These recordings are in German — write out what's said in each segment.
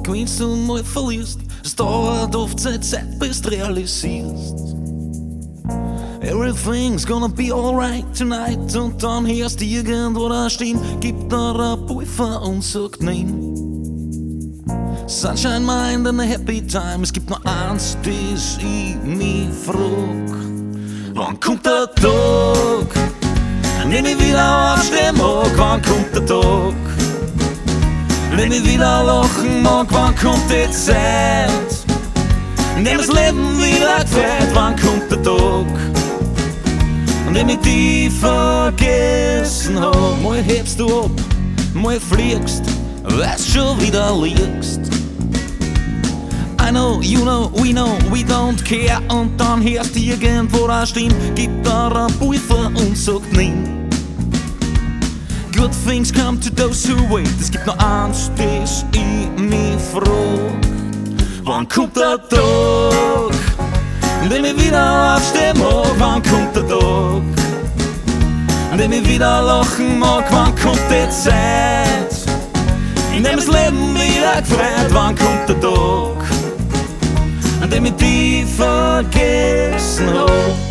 gewinnst und mal verlierst. Es dauert oft Zeit, bis du realisierst. Everything's gonna be alright tonight. Und dann hörst du irgendwo da stehen, gibt da ein Pulver und sagt nein. Sunshine Mind and a happy time. Es gibt nur eins, das ich mich frag. Wann kommt der Tag, an dem ich wieder aufstehen mag? Wann kommt der Tag, an dem ich wieder lachen mag? Wann kommt die Zeit, in dem das Leben wieder gefällt? Wann kommt der Tag, an dem ich dich vergessen hab? Mal hebst du ab, mal fliegst, weil's schon wieder liegst. I know, you know, we don't care. Und dann hörst du irgendwo da stehen, gibt da ein Pulver und sagt nein. Good things come to those who wait. Es gibt nur eins, das ich mich frag. Wann kommt der Tag, an dem ich wieder aufstehen mag? Wann kommt der Tag, an dem ich wieder lachen mag? Wann kommt die Zeit, in dem das Leben wieder gefällt? Wann kommt der Tag, an dem ich dich vergessen hab?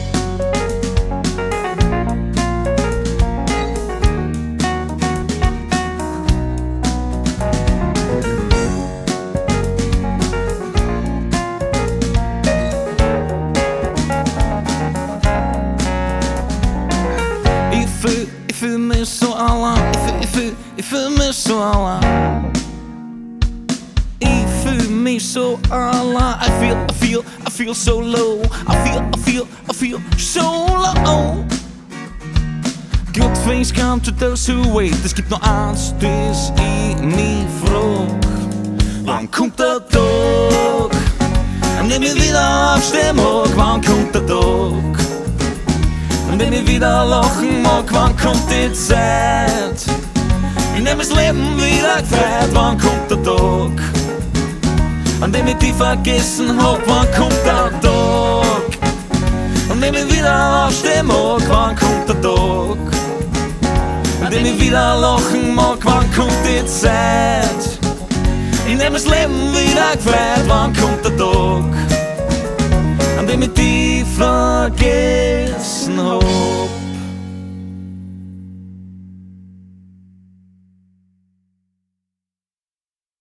Ich fühl mich so allein, ich fühl mich so allein. Ich fühl mich so allein. I feel so low. I feel so low. Good things come to those who wait. Es gibt nur eins, das ich mich frag. Wann kommt der Tag, an dem ich wieder aufstehen mag? Wann kommt der Tag, an dem ich wieder lachen mag? Wann kommt die Zeit, in dem das Leben wieder gefällt? Wann kommt der Tag, an dem ich dich vergessen hab? Wann kommt der Tag, an dem ich wieder aufstehen mag? Wann kommt der Tag, an dem ich wieder lachen mag? Wann kommt die Zeit, in dem das Leben wieder gefällt? Wann kommt der Tag, an dem ich dich vergessen hab?